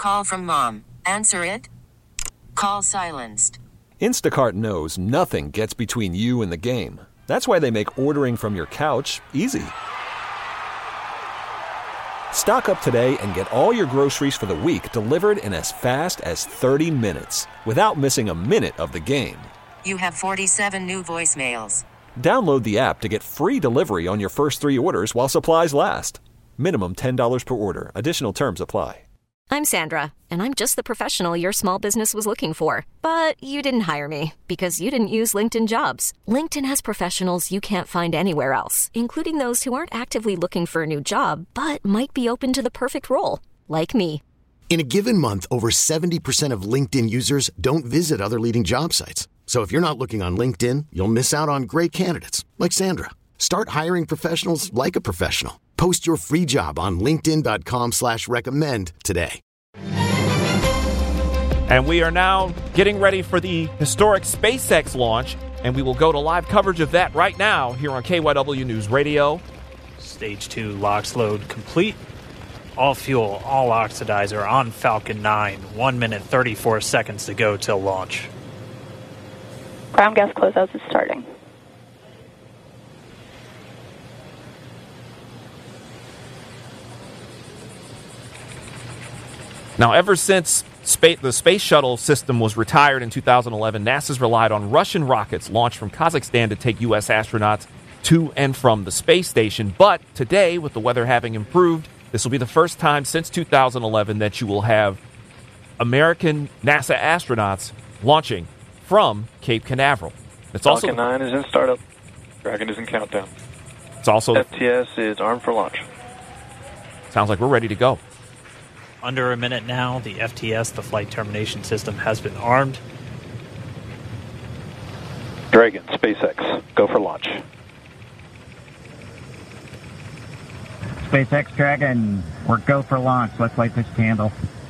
call from mom. Answer it. Call silenced. Instacart knows nothing gets between you and the game. That's why they make ordering from your couch easy. Stock up today and get all your groceries for the week delivered in as fast as 30 minutes without missing a minute of the game. You have 47 new voicemails. Download the app to get free delivery on your first 3 orders while supplies last. Minimum $10 per order. Additional terms apply. I'm Sandra, and I'm just the professional your small business was looking for. But you didn't hire me because you didn't use LinkedIn Jobs. LinkedIn has professionals you can't find anywhere else, including those who aren't actively looking for a new job, but might be open to the perfect role, like me. In a given month, over 70% of LinkedIn users don't visit other leading job sites. So if you're not looking on LinkedIn, you'll miss out on great candidates like Sandra. Start hiring professionals like a professional. Post your free job on linkedin.com/recommend today. And we are now getting ready for the historic SpaceX launch, and we will go to live coverage of that right now here on KYW News Radio. Stage 2 LOX load complete. All fuel, all oxidizer on Falcon 9. 1 minute, 34 seconds to go till launch. Ground gas closeouts is starting. Now, ever since the space shuttle system was retired in 2011, NASA's relied on Russian rockets launched from Kazakhstan to take U.S. astronauts to and from the space station. But today, with the weather having improved, this will be the first time since 2011 that you will have American NASA astronauts launching from Cape Canaveral. It's also Falcon 9 is in startup. Dragon is in countdown. It's also FTS is armed for launch. Sounds like we're ready to go. Under a minute now, the FTS, the flight termination system, has been armed. Dragon, SpaceX, go for launch. SpaceX Dragon, we're go for launch. Let's light this candle.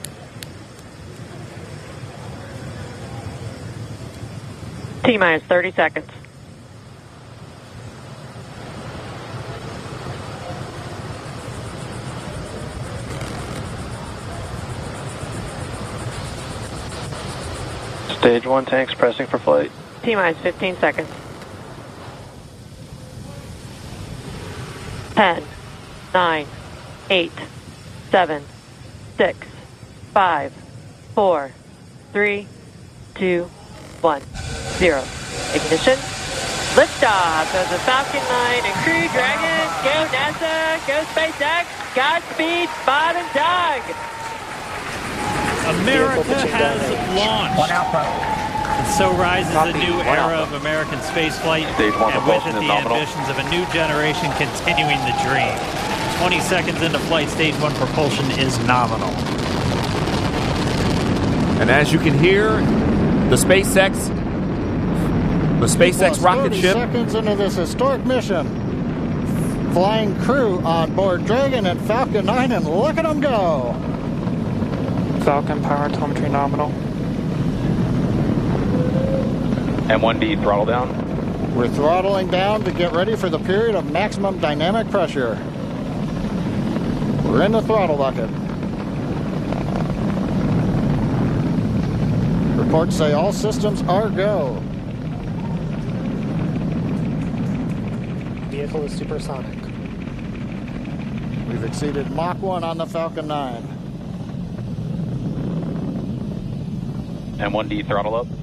T-minus 30 seconds. Stage 1 tanks pressing for flight. T-minus 15 seconds. 10, 9, 8, 7, 6, 5, 4, 3, 2, 1, 0. Ignition. Liftoff of the Falcon 9 and Crew Dragon. Go NASA, go SpaceX, Godspeed, Bob and Doug. America has launched. And so rises a new era of American spaceflight, and with it the ambitions of a new generation continuing the dream. 20 seconds into flight, stage 1 propulsion is nominal. And as you can hear, the SpaceX rocket 30 ship. Seconds into this historic mission, flying crew on board Dragon and Falcon 9, and look at them go. Falcon power telemetry nominal. M1D throttle down. We're throttling down to get ready for the period of maximum dynamic pressure. We're in the throttle bucket. Reports say all systems are go. Vehicle is supersonic. We've exceeded Mach 1 on the Falcon 9. M1D throttle up.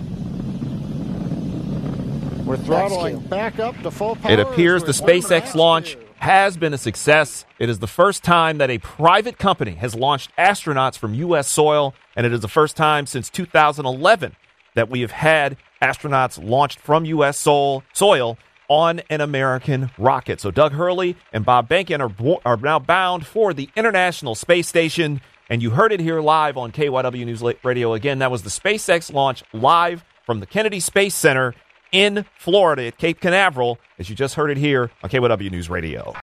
We're throttling back up to full power. It appears the SpaceX launch has been a success. It is the first time that a private company has launched astronauts from U.S. soil, and it is the first time since 2011 that we have had astronauts launched from U.S. soil on an American rocket. So Doug Hurley and Bob Behnken are now bound for the International Space Station, and you heard it here live on KYW News Radio. Again, that was the SpaceX launch live from the Kennedy Space Center in Florida at Cape Canaveral, as you just heard it here on KYW News Radio.